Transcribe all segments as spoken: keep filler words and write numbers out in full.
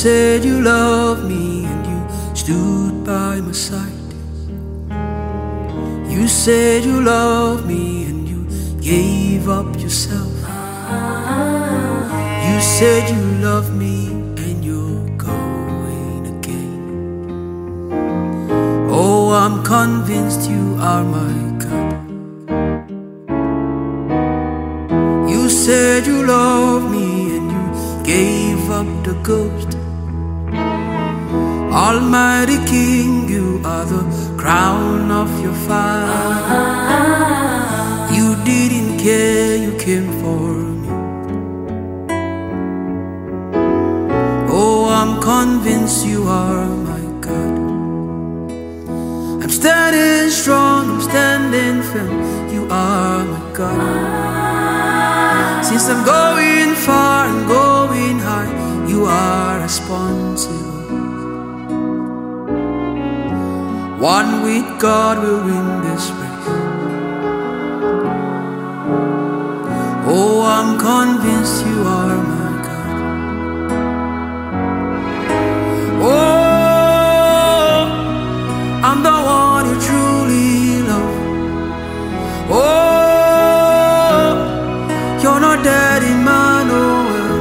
said you loved me and you stood by my side. You said you loved me and you gave up yourself. You said you love me and you're going again. Oh, I'm convinced you are my God. You said you love me and you gave up the ghost. Almighty King, you are the crown of your fire. You didn't care, you came for me. Oh, I'm convinced you are my God. I'm standing strong, I'm standing firm. You are my God. Since I'm going far and going high, you are responsible. One with God will win this race. Oh, I'm convinced you are my God. Oh, I'm the one you truly love. Oh, you're not dead, Emmanuel.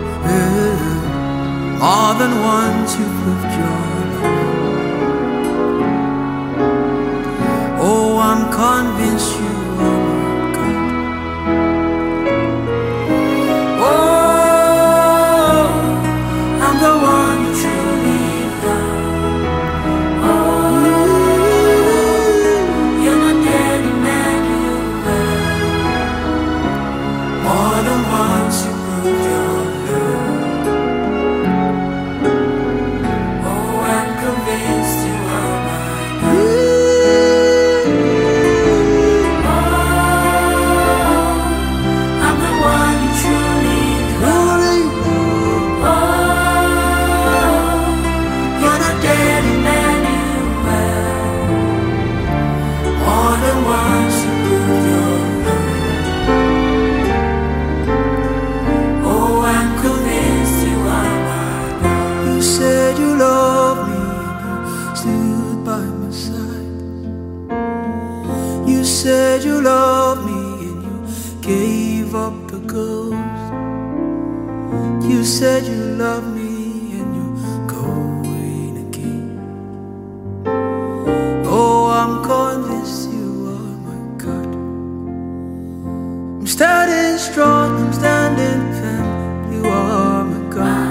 Yeah. More than once you proved your Oh, I'm convinced you are my God. Oh, I'm the one you truly love. Oh, you're not dead, Emmanuel. More than once you proved your love. Oh, I'm convinced you are my God. You said you loved me and you gave up the ghost. You said you loved me and you're going again. Oh, I'm convinced you are my God. I'm standing strong, I'm standing firm. You are my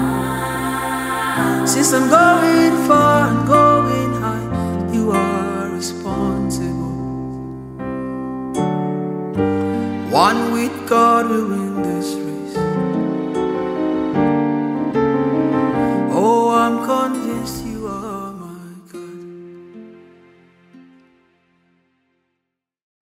God. Since I'm going far and going high, you are responsible. One with God will win.